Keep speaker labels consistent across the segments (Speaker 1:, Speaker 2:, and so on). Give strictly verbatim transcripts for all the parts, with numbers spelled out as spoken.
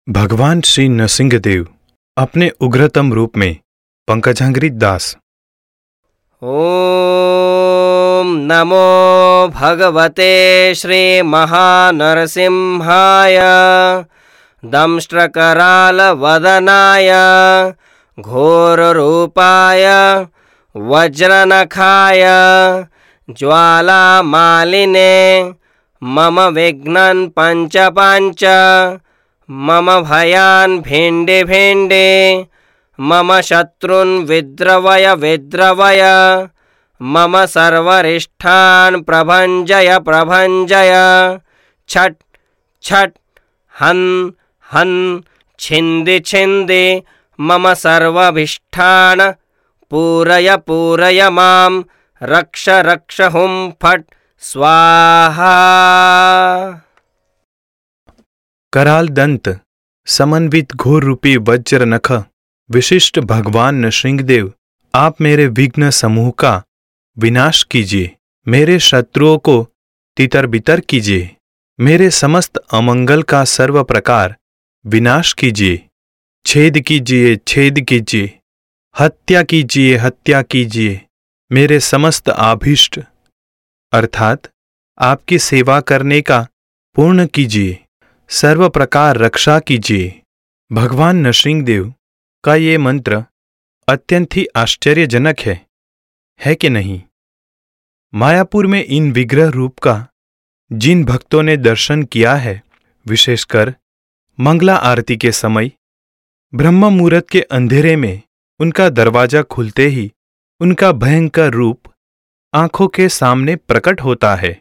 Speaker 1: भगवान श्री नृसिंहदेव अपने उग्रतम रूप में पंकजांघ्रि दास।
Speaker 2: ओम नमो भगवते श्री महानरसिंहाय दंष्ट्रकराल वदनाय घोररूपाय वज्रनखाय ज्वालामालिने मम विघ्नन् पंच पंच मम भयान् भिण्डे भिण्डे मम शत्रुन् विद्रवय विद्रवय मम सर्वरिष्ठान् प्रभञ्जय प्रभञ्जय छट छट हन् हन् छिन्दि छिन्दि मम सर्वाभीष्टान् पूरय पूरय मां रक्ष रक्ष हुं फट् स्वाहा।
Speaker 1: कराल दंत समन्वित घोर रूपी वज्र नख विशिष्ट भगवान नृसिंहदेव, आप मेरे विघ्न समूह का विनाश कीजिए, मेरे शत्रुओं को तितर बितर कीजिए, मेरे समस्त अमंगल का सर्व प्रकार विनाश कीजिए, छेद कीजिए छेद कीजिए, हत्या कीजिए हत्या कीजिए, मेरे समस्त आभीष्ट अर्थात आपकी सेवा करने का पूर्ण कीजिए, सर्व प्रकार रक्षा कीजिए। भगवान नृसिंहदेव का ये मंत्र अत्यंत ही आश्चर्यजनक है, है कि नहीं? मायापुर में इन विग्रह रूप का जिन भक्तों ने दर्शन किया है, विशेषकर मंगला आरती के समय ब्रह्म मुहूर्त के अंधेरे में उनका दरवाजा खुलते ही उनका भयंकर रूप आंखों के सामने प्रकट होता है।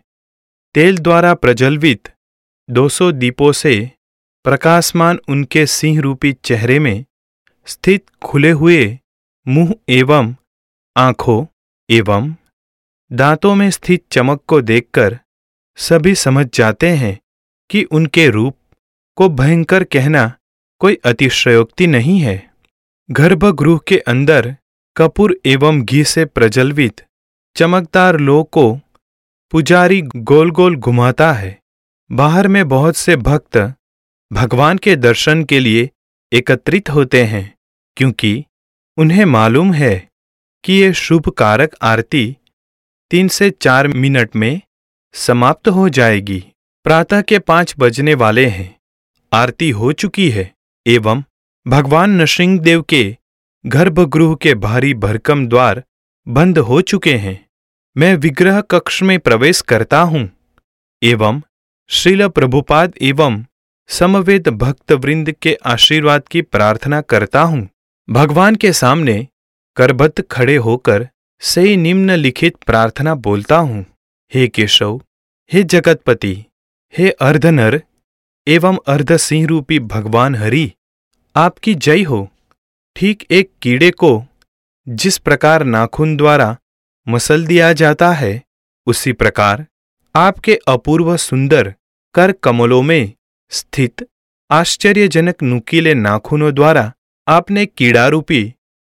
Speaker 1: तेल द्वारा प्रज्वलित दो सौ दीपों से प्रकाशमान उनके सिंह रूपी चेहरे में स्थित खुले हुए मुंह एवं आंखों एवं दांतों में स्थित चमक को देखकर सभी समझ जाते हैं कि उनके रूप को भयंकर कहना कोई अतिशयोक्ति नहीं है। गर्भगृह के अंदर कपूर एवं घी से प्रज्वलित चमकदार लौ को पुजारी गोल गोल घुमाता है। बाहर में बहुत से भक्त भगवान के दर्शन के लिए एकत्रित होते हैं, क्योंकि उन्हें मालूम है कि ये शुभ कारक आरती तीन से चार मिनट में समाप्त हो जाएगी। प्रातः के पांच बजने वाले हैं, आरती हो चुकी है एवं भगवान नृसिंहदेव के गर्भगृह के भारी भरकम द्वार बंद हो चुके हैं। मैं विग्रह कक्ष में प्रवेश करता हूं एवं श्रील प्रभुपाद एवं समवेत भक्तवृंद के आशीर्वाद की प्रार्थना करता हूं। भगवान के सामने करबद्ध खड़े होकर सही निम्नलिखित प्रार्थना बोलता हूं। हे केशव, हे जगतपति, हे अर्धनर एवं अर्धसिंह रूपी भगवान हरि, आपकी जय हो। ठीक एक कीड़े को जिस प्रकार नाखून द्वारा मसल दिया जाता है, उसी प्रकार आपके अपूर्व सुंदर कर कमलों में स्थित आश्चर्यजनक नुकीले नाखूनों द्वारा आपने कीड़ारूपी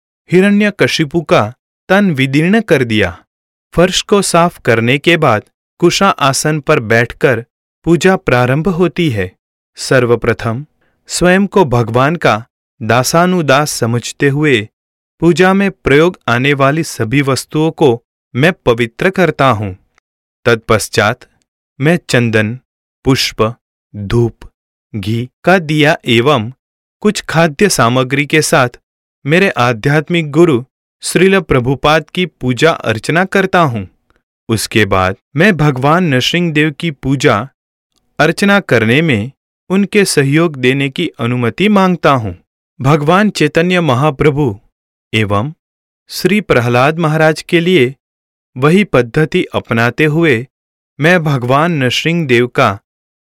Speaker 1: हिरण्यकशिपु का तन विदीर्ण कर दिया। फर्श को साफ करने के बाद कुशा आसन पर बैठकर पूजा प्रारंभ होती है। सर्वप्रथम स्वयं को भगवान का दासानुदास समझते हुए पूजा में प्रयोग आने वाली सभी वस्तुओं को मैं पवित्र करता हूँ। तत्पश्चात मैं चंदन, पुष्प, धूप, घी का दिया एवं कुछ खाद्य सामग्री के साथ मेरे आध्यात्मिक गुरु श्रील प्रभुपाद की पूजा अर्चना करता हूँ। उसके बाद मैं भगवान नृसिंहदेव की पूजा अर्चना करने में उनके सहयोग देने की अनुमति मांगता हूँ। भगवान चैतन्य महाप्रभु एवं श्री प्रहलाद महाराज के लिए वही पद्धति अपनाते हुए मैं भगवान नृसिंहदेव का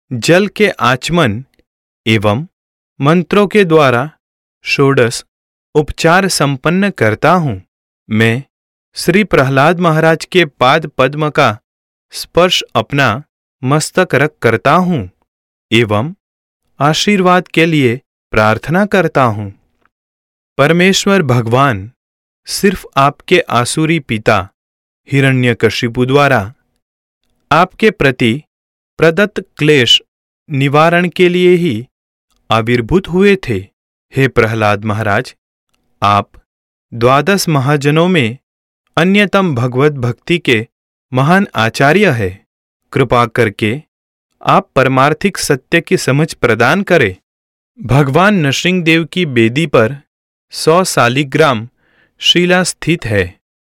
Speaker 1: जल के आचमन एवं मंत्रों के द्वारा षोडश उपचार संपन्न करता हूँ। मैं श्री प्रहलाद महाराज के पाद पद्म का स्पर्श अपना मस्तक रख करता हूँ एवं आशीर्वाद के लिए प्रार्थना करता हूँ। परमेश्वर भगवान सिर्फ आपके आसुरी पिता हिरण्यकशिपु द्वारा आपके प्रति प्रदत्त क्लेश निवारण के लिए ही आविर्भूत हुए थे। हे प्रहलाद महाराज, आप द्वादश महाजनों में अन्यतम भगवत भक्ति के महान आचार्य है। कृपा करके आप परमार्थिक सत्य की समझ प्रदान करें। भगवान नृसिंहदेव की बेदी पर सौ शालिग्राम शिला स्थित है।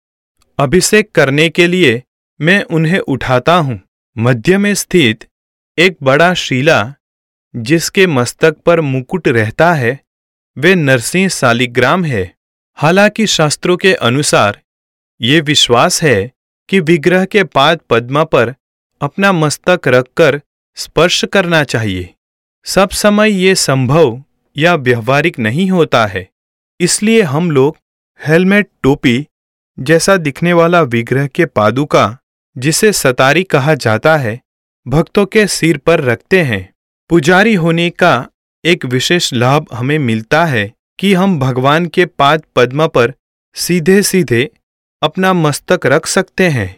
Speaker 1: अभिषेक करने के लिए मैं उन्हें उठाता हूँ। मध्य में स्थित एक बड़ा शिला जिसके मस्तक पर मुकुट रहता है, वे नरसिंह शालिग्राम है। हालांकि शास्त्रों के अनुसार ये विश्वास है कि विग्रह के पाद पद्मा पर अपना मस्तक रखकर स्पर्श करना चाहिए। सब समय ये संभव या व्यवहारिक नहीं होता है, इसलिए हम लोग हेलमेट टोपी जैसा दिखने वाला विग्रह के पादुका, जिसे सतारी कहा जाता है, भक्तों के सिर पर रखते हैं। पुजारी होने का एक विशेष लाभ हमें मिलता है कि हम भगवान के पाद पद्मा पर सीधे सीधे अपना मस्तक रख सकते हैं।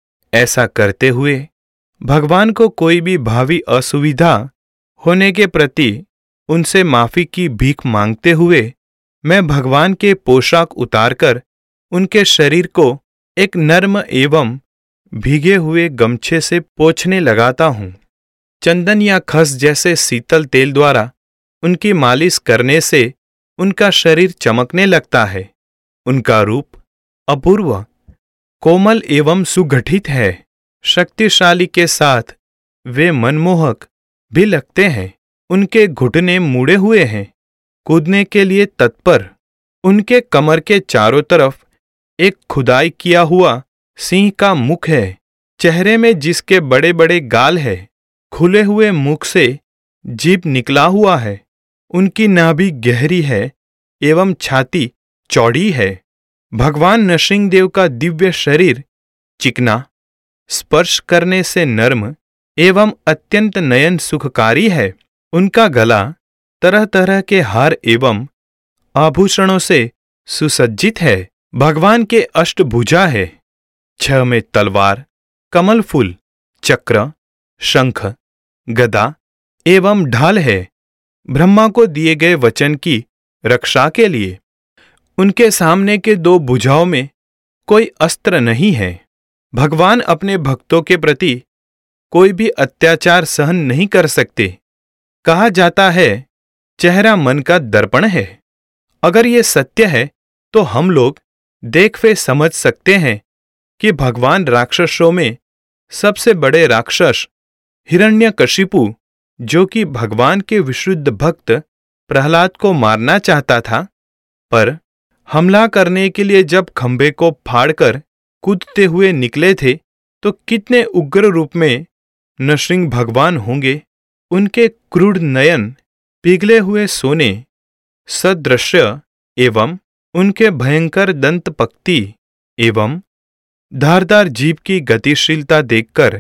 Speaker 1: ऐसा करते हुए भगवान को कोई भी भावी असुविधा होने के प्रति उनसे माफी की भीख मांगते हुए मैं भगवान के पोशाक उतारकर उनके शरीर को एक नर्म एवं भीगे हुए गमछे से पोंछने लगाता हूँ। चंदन या खस जैसे शीतल तेल द्वारा उनकी मालिश करने से उनका शरीर चमकने लगता है। उनका रूप अपूर्व, कोमल एवं सुगठित है। शक्तिशाली के साथ वे मनमोहक भी लगते हैं। उनके घुटने मुड़े हुए हैं, कूदने के लिए तत्पर। उनके कमर के चारों तरफ एक खुदाई किया हुआ सिंह का मुख है। चेहरे में जिसके बड़े बड़े गाल है, खुले हुए मुख से जीभ निकला हुआ है। उनकी नाभि गहरी है एवं छाती चौड़ी है। भगवान नृसिंहदेव का दिव्य शरीर चिकना, स्पर्श करने से नर्म एवं अत्यंत नयन सुखकारी है। उनका गला तरह तरह के हार एवं आभूषणों से सुसज्जित है। भगवान के अष्टभुजा है। छह में तलवार, कमल फूल, चक्र, शंख, गदा एवं ढाल है, ब्रह्मा को दिए गए वचन की रक्षा के लिए। उनके सामने के दो भुजाओं में कोई अस्त्र नहीं है। भगवान अपने भक्तों के प्रति कोई भी अत्याचार सहन नहीं कर सकते। कहा जाता है, चेहरा मन का दर्पण है। अगर ये सत्य है तो हम लोग देख वे समझ सकते हैं कि भगवान राक्षसों में सबसे बड़े राक्षस हिरण्यकशिपु, जो कि भगवान के विशुद्ध भक्त प्रहलाद को मारना चाहता था, पर हमला करने के लिए जब खंभे को फाड़कर कूदते हुए निकले थे, तो कितने उग्र रूप में नृसिंह भगवान होंगे। उनके क्रूर नयन पिघले हुए सोने सदृश्य एवं उनके भयंकर दंत पक्ति एवं धारदार जीभ की गतिशीलता देखकर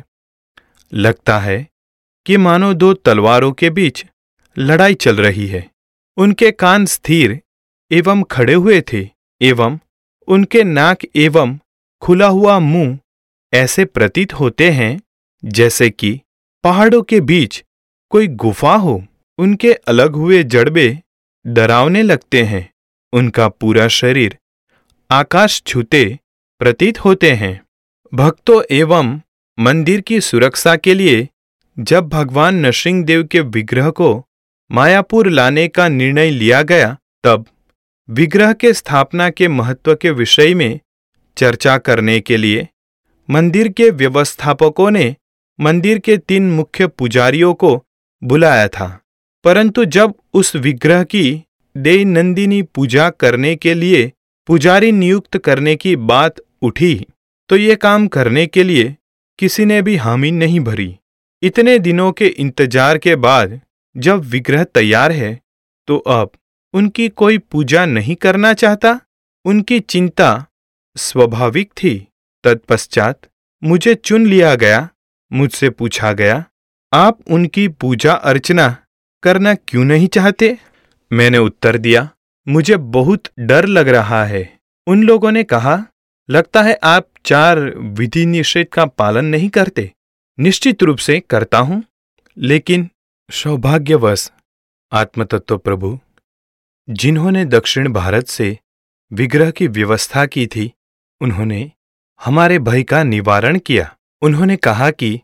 Speaker 1: लगता है कि मानो दो तलवारों के बीच लड़ाई चल रही है। उनके कान स्थिर एवं खड़े हुए थे एवं उनके नाक एवं खुला हुआ मुंह ऐसे प्रतीत होते हैं जैसे कि पहाड़ों के बीच कोई गुफा हो। उनके अलग हुए जड़बे डरावने लगते हैं। उनका पूरा शरीर आकाश छूते प्रतीत होते हैं। भक्तों एवं मंदिर की सुरक्षा के लिए जब भगवान नृसिंहदेव के विग्रह को मायापुर लाने का निर्णय लिया गया, तब विग्रह के स्थापना के महत्व के विषय में चर्चा करने के लिए मंदिर के व्यवस्थापकों ने मंदिर के तीन मुख्य पुजारियों को बुलाया था। परंतु जब उस विग्रह की दैनंदिनी पूजा करने के लिए पुजारी नियुक्त करने की बात उठी, तो ये काम करने के लिए किसी ने भी हामी नहीं भरी। इतने दिनों के इंतजार के बाद जब विग्रह तैयार है, तो अब उनकी कोई पूजा नहीं करना चाहता। उनकी चिंता स्वाभाविक थी। तत्पश्चात मुझे चुन लिया गया। मुझसे पूछा गया, आप उनकी पूजा अर्चना करना क्यों नहीं चाहते? मैंने उत्तर दिया, मुझे बहुत डर लग रहा है। उन लोगों ने कहा, लगता है आप चार विधि निषेध का पालन नहीं करते। निश्चित रूप से करता हूं, लेकिन सौभाग्यवश आत्मतत्व प्रभु, जिन्होंने दक्षिण भारत से विग्रह की व्यवस्था की थी, उन्होंने हमारे भय का निवारण किया। उन्होंने कहा कि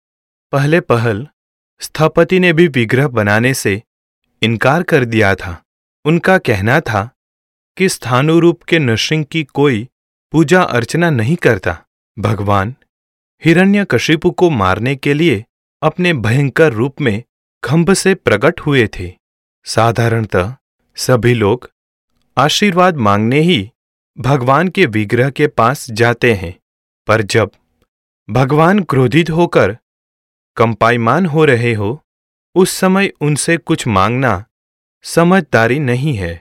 Speaker 1: पहले पहल स्थपति ने भी विग्रह बनाने से इनकार कर दिया था। उनका कहना था कि स्थानुरूप के नृसिंह की कोई पूजा अर्चना नहीं करता। भगवान हिरण्यकशिपु को मारने के लिए अपने भयंकर रूप में खंभ से प्रकट हुए थे। साधारणतः सभी लोग आशीर्वाद मांगने ही भगवान के विग्रह के पास जाते हैं, पर जब भगवान क्रोधित होकर कंपायमान हो रहे हो, उस समय उनसे कुछ मांगना समझदारी नहीं है।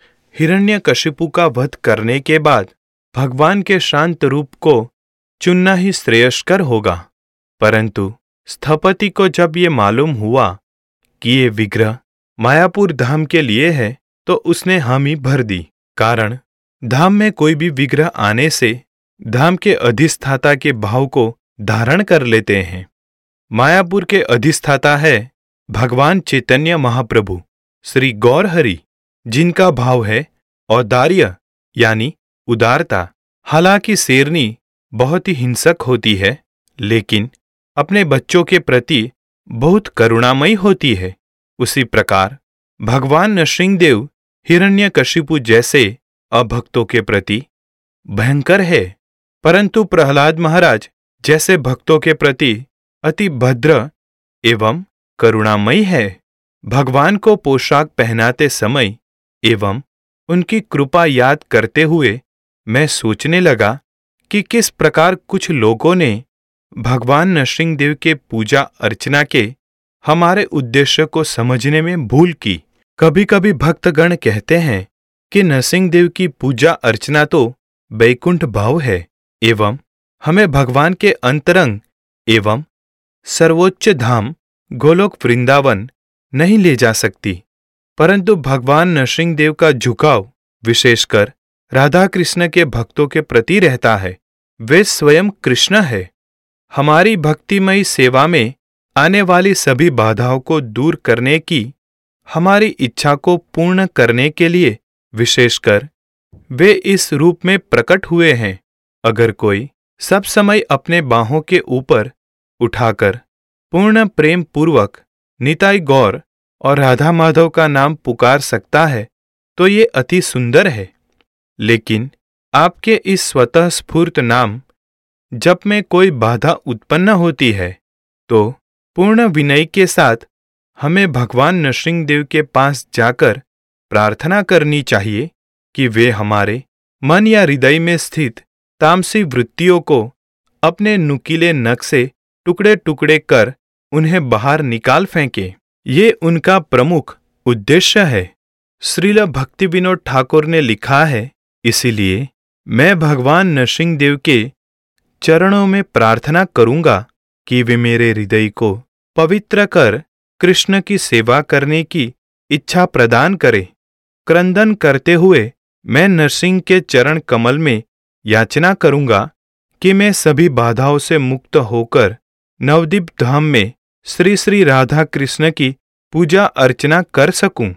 Speaker 1: हिरण्यकशिपु का वध करने के बाद भगवान के शांत रूप को चुनना ही श्रेयस्कर होगा, परंतु स्थपति को जब ये मालूम हुआ कि ये विग्रह मायापुर धाम के लिए है, तो उसने हामी भर दी। कारण धाम में कोई भी विग्रह आने से धाम के अधिष्ठाता के भाव को धारण कर लेते हैं। मायापुर के अधिष्ठाता है भगवान चैतन्य महाप्रभु श्री गौर हरि, जिनका भाव है औदार्य यानी उदारता। हालांकि शेरनी बहुत ही हिंसक होती है, लेकिन अपने बच्चों के प्रति बहुत करुणामयी होती है। उसी प्रकार भगवान नृसिंहदेव हिरण्यकशिपु जैसे अभक्तों के प्रति भयंकर है, परंतु प्रहलाद महाराज जैसे भक्तों के प्रति अति भद्र एवं करुणामयी है। भगवान को पोशाक पहनाते समय एवं उनकी कृपा याद करते हुए मैं सोचने लगा कि किस प्रकार कुछ लोगों ने भगवान नृसिंहदेव के पूजा अर्चना के हमारे उद्देश्य को समझने में भूल की। कभी कभी भक्तगण कहते हैं कि नृसिंहदेव की पूजा अर्चना तो वैकुंठ भाव है एवं हमें भगवान के अंतरंग एवं सर्वोच्च धाम गोलोक वृंदावन नहीं ले जा सकती, परंतु भगवान नृसिंहदेव का झुकाव विशेषकर राधा कृष्ण के भक्तों के प्रति रहता है। वे स्वयं कृष्ण है। हमारी भक्तिमयी सेवा में आने वाली सभी बाधाओं को दूर करने की हमारी इच्छा को पूर्ण करने के लिए विशेषकर वे इस रूप में प्रकट हुए हैं। अगर कोई सब समय अपने बाहों के ऊपर उठाकर पूर्ण प्रेम पूर्वक निताई गौर और राधा माधव का नाम पुकार सकता है तो ये अति सुंदर है। लेकिन आपके इस स्वतः स्फूर्त नाम जप में कोई बाधा उत्पन्न होती है तो पूर्ण विनय के साथ हमें भगवान नृसिंहदेव के पास जाकर प्रार्थना करनी चाहिए कि वे हमारे मन या हृदय में स्थित तामसी वृत्तियों को अपने नुकीले नख से टुकड़े टुकड़े कर उन्हें बाहर निकाल फेंके। ये उनका प्रमुख उद्देश्य है। श्रील भक्ति विनोद ठाकुर ने लिखा है, इसीलिए मैं भगवान नृसिंहदेव के चरणों में प्रार्थना करूंगा कि वे मेरे हृदय को पवित्र कर कृष्ण की सेवा करने की इच्छा प्रदान करे। क्रंदन करते हुए मैं नरसिंह के चरण कमल में याचना करूंगा कि मैं सभी बाधाओं से मुक्त होकर नवद्वीप धाम में श्री श्री राधा कृष्ण की पूजा अर्चना कर सकूं।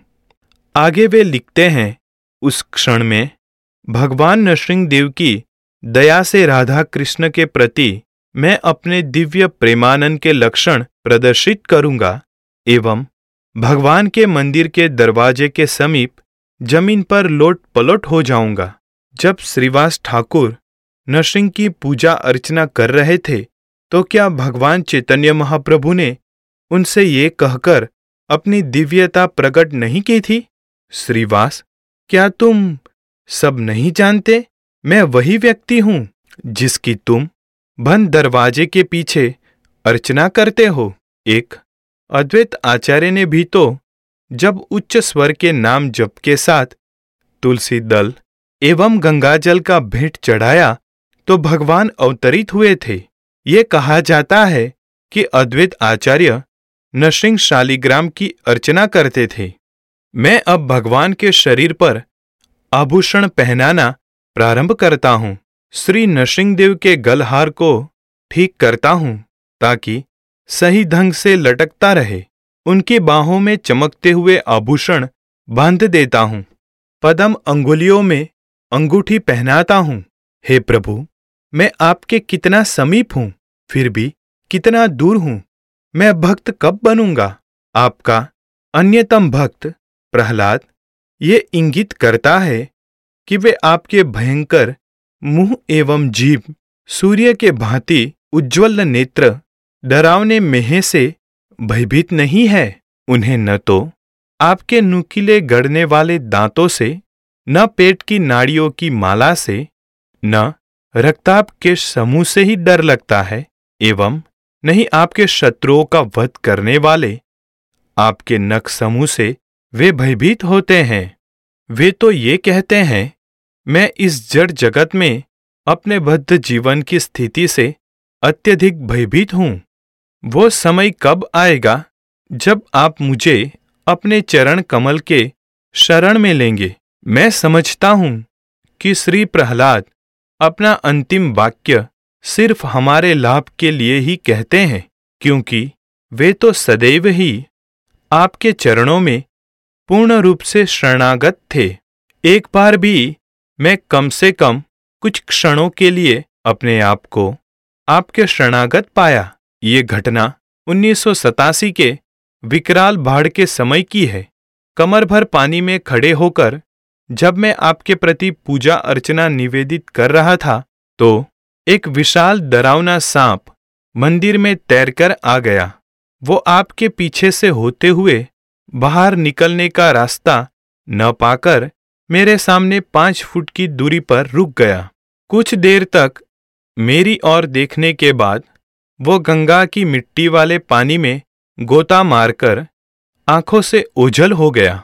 Speaker 1: आगे वे लिखते हैं, उस क्षण में भगवान नृसिंहदेव की दया से राधा कृष्ण के प्रति मैं अपने दिव्य प्रेमानंद के लक्षण प्रदर्शित करूंगा एवं भगवान के मंदिर के दरवाजे के समीप जमीन पर लोट पलोट हो जाऊंगा। जब श्रीवास ठाकुर नृसिंह की पूजा अर्चना कर रहे थे तो क्या भगवान चैतन्य महाप्रभु ने उनसे ये कहकर अपनी दिव्यता प्रकट नहीं की थी, श्रीवास, क्या तुम सब नहीं जानते? मैं वही व्यक्ति हूं जिसकी तुम बंद दरवाजे के पीछे अर्चना करते हो। एक अद्वैत आचार्य ने भी तो जब उच्च स्वर के नाम जप के साथ तुलसी दल एवं गंगाजल का भेंट चढ़ाया तो भगवान अवतरित हुए थे। ये कहा जाता है कि अद्वैत आचार्य नृसिंह शालिग्राम की अर्चना करते थे। मैं अब भगवान के शरीर पर आभूषण पहनाना प्रारंभ करता हूँ। श्री नृसिंहदेव के गलहार को ठीक करता हूँ ताकि सही ढंग से लटकता रहे। उनकी बाहों में चमकते हुए आभूषण बांध देता हूं, पद्म अंगुलियों में अंगूठी पहनाता हूं। हे प्रभु, मैं आपके कितना समीप हूं, फिर भी कितना दूर हूं। मैं भक्त कब बनूंगा? आपका अन्यतम भक्त प्रहलाद ये इंगित करता है कि वे आपके भयंकर मुंह एवं जीभ, सूर्य के भांति उज्ज्वल नेत्र, डरावने मेह से भयभीत नहीं है। उन्हें न तो आपके नुकीले गड़ने वाले दांतों से, न पेट की नाड़ियों की माला से, न रक्ताप के समूह से ही डर लगता है, एवं नहीं आपके शत्रुओं का वध करने वाले आपके नख समूह से वे भयभीत होते हैं। वे तो ये कहते हैं, मैं इस जड़ जगत में अपने बद्ध जीवन की स्थिति से अत्यधिक भयभीत हूं। वो समय कब आएगा जब आप मुझे अपने चरण कमल के शरण में लेंगे? मैं समझता हूं कि श्री प्रहलाद अपना अंतिम वाक्य सिर्फ हमारे लाभ के लिए ही कहते हैं, क्योंकि वे तो सदैव ही आपके चरणों में पूर्ण रूप से शरणागत थे। एक बार भी मैं कम से कम कुछ क्षणों के लिए अपने आप को आपके शरणागत पाया। ये घटना उन्नीस सौ सतासी के विकराल बाढ़ के समय की है। कमर भर पानी में खड़े होकर जब मैं आपके प्रति पूजा अर्चना निवेदित कर रहा था, तो एक विशाल डरावना सांप मंदिर में तैरकर आ गया। वो आपके पीछे से होते हुए बाहर निकलने का रास्ता न पाकर मेरे सामने पांच फुट की दूरी पर रुक गया। कुछ देर तक मेरी ओर देखने के बाद वो गंगा की मिट्टी वाले पानी में गोता मारकर आंखों से ओझल हो गया।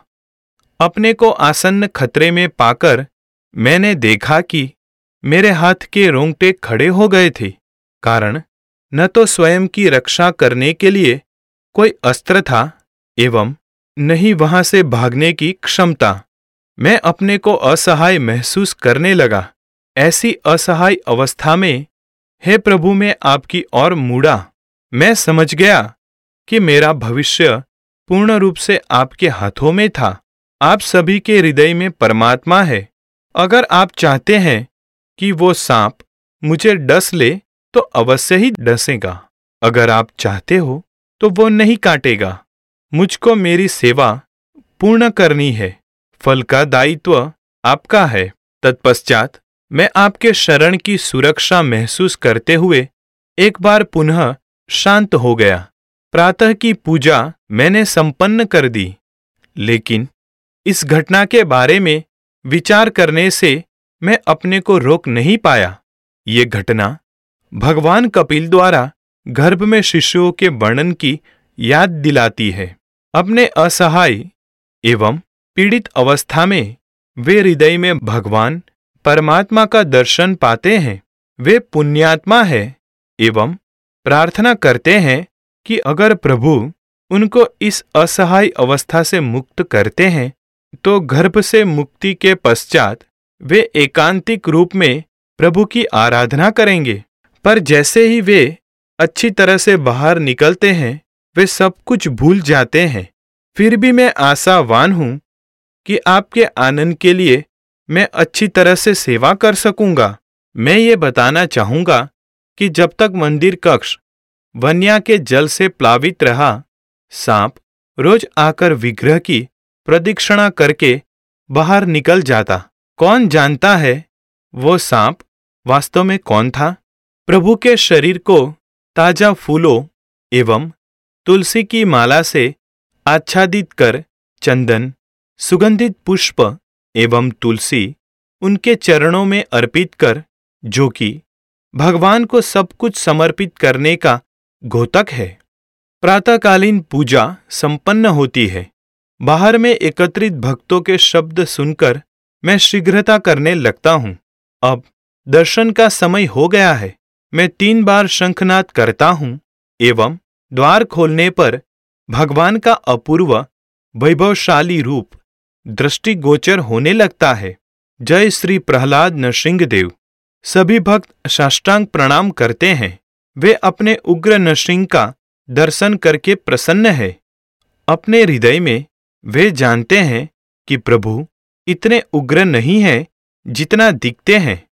Speaker 1: अपने को आसन्न खतरे में पाकर मैंने देखा कि मेरे हाथ के रोंगटे खड़े हो गए थे, कारण न तो स्वयं की रक्षा करने के लिए कोई अस्त्र था एवं न ही वहां से भागने की क्षमता। मैं अपने को असहाय महसूस करने लगा। ऐसी असहाय अवस्था में हे प्रभु, मैं आपकी ओर मुड़ा। मैं समझ गया कि मेरा भविष्य पूर्ण रूप से आपके हाथों में था। आप सभी के हृदय में परमात्मा है। अगर आप चाहते हैं कि वो सांप मुझे डस ले तो अवश्य ही डसेगा। अगर आप चाहते हो तो वो नहीं काटेगा। मुझको मेरी सेवा पूर्ण करनी है। फल का दायित्व आपका है। तत्पश्चात मैं आपके शरण की सुरक्षा महसूस करते हुए एक बार पुनः शांत हो गया। प्रातः की पूजा मैंने संपन्न कर दी, लेकिन इस घटना के बारे में विचार करने से मैं अपने को रोक नहीं पाया। ये घटना भगवान कपिल द्वारा गर्भ में शिशुओं के वर्णन की याद दिलाती है। अपने असहाय एवं पीड़ित अवस्था में वे हृदय में भगवान परमात्मा का दर्शन पाते हैं। वे पुण्यात्मा है एवं प्रार्थना करते हैं कि अगर प्रभु उनको इस असहाय अवस्था से मुक्त करते हैं तो गर्भ से मुक्ति के पश्चात वे एकांतिक रूप में प्रभु की आराधना करेंगे। पर जैसे ही वे अच्छी तरह से बाहर निकलते हैं, वे सब कुछ भूल जाते हैं। फिर भी मैं आशावान हूं कि आपके आनंद के लिए मैं अच्छी तरह से सेवा कर सकूंगा। मैं ये बताना चाहूंगा कि जब तक मंदिर कक्ष वन्या के जल से प्लावित रहा, सांप रोज आकर विग्रह की प्रदक्षिणा करके बाहर निकल जाता। कौन जानता है वो सांप वास्तव में कौन था? प्रभु के शरीर को ताजा फूलों एवं तुलसी की माला से आच्छादित कर चंदन, सुगंधित पुष्प एवं तुलसी उनके चरणों में अर्पित कर, जो कि भगवान को सब कुछ समर्पित करने का घोतक है, प्रातःकालीन पूजा संपन्न होती है। बाहर में एकत्रित भक्तों के शब्द सुनकर मैं शीघ्रता करने लगता हूँ। अब दर्शन का समय हो गया है। मैं तीन बार शंखनाद करता हूँ एवं द्वार खोलने पर भगवान का अपूर्व वैभवशाली रूप दृष्टिगोचर होने लगता है। जय श्री प्रहलाद नृसिंहदेव। सभी भक्त साष्टांग प्रणाम करते हैं। वे अपने उग्र नृसिंह का दर्शन करके प्रसन्न है। अपने हृदय में वे जानते हैं कि प्रभु इतने उग्र नहीं हैं जितना दिखते हैं।